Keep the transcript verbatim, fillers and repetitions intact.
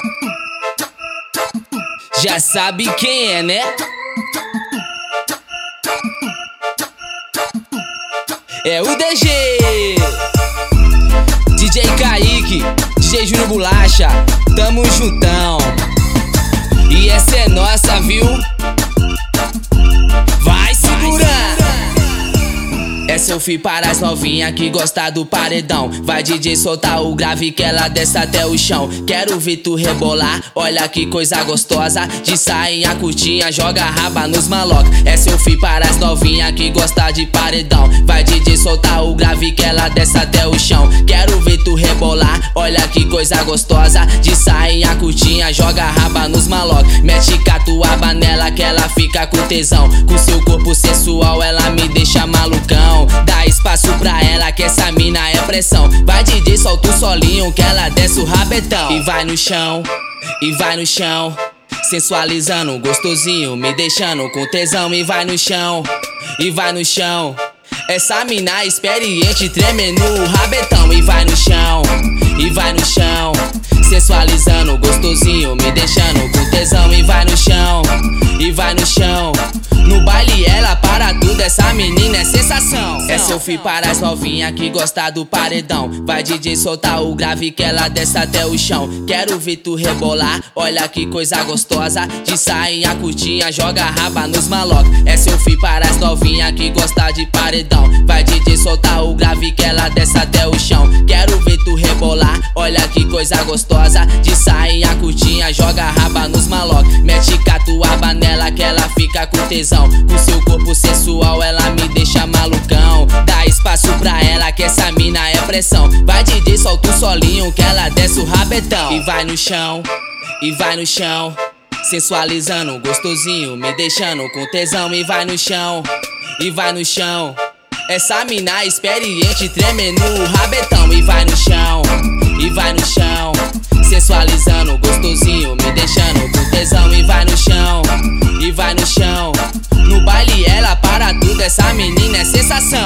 Já sabe quem é, né? É o D G, D J Kaique, D J Júnior Bolacha, tamo juntão. E essa é nossa, viu? Vai segurando. Essa eu fiz para as novinhas que gosta do paredão. Vai D J soltar o grave que ela desce até o chão. Quero ver tu rebolar, olha que coisa gostosa. De sainha curtinha, joga a raba nos maloca. Essa eu fiz para as novinhas que gosta de paredão. Vai D J soltar o grave que ela desce até o chão. Quero ver tu rebolar, olha que coisa gostosa. De sainha curtinha, joga a raba nos maloca. Mete catuaba nela que ela fica com tesão. Com seu corpo sensual ela me deixa malucão. Dá espaço pra ela que essa mina é pressão. Vai D J, solta o solinho que ela desce o rabetão. E vai no chão, e vai no chão, sensualizando, gostosinho, me deixando com tesão. E vai no chão, e vai no chão, essa mina experiente treme no rabetão. E vai no chão, e vai no chão, sensualizando, gostosinho, me deixando com tesão. E vai no chão, e vai no chão, no baile ela para tudo, essa menina é sensação. Essa eu fiz para as novinhas que gosta do paredão. Vai D J soltar o grave que ela desce até o chão. Quero ver tu rebolar, olha que coisa gostosa. De sainha curtinha, joga a raba nos maloca. Essa eu fiz para as novinhas que gosta de paredão. Vai D J soltar o grave que ela desce até o chão. Quero ver tu rebolar, olha que coisa gostosa. De sainha curtinha, joga a raba nos maloca. Mete catuaba nela que ela fica com tesão. Com seu corpo sensual ela me deixa malucão. Dá espaço pra ela que essa mina é pressão. Vai D J, solta o solinho que ela desce o rabetão. E vai no chão, e vai no chão, sensualizando, gostosinho, me deixando com tesão. E vai no chão, e vai no chão, essa mina experiente treme no rabetão. E vai no chão, e vai no chão, sensualizando, gostosinho, me deixando com tesão. E vai no chão, e vai no chão, no baile ela para tudo, essa menina é sensação.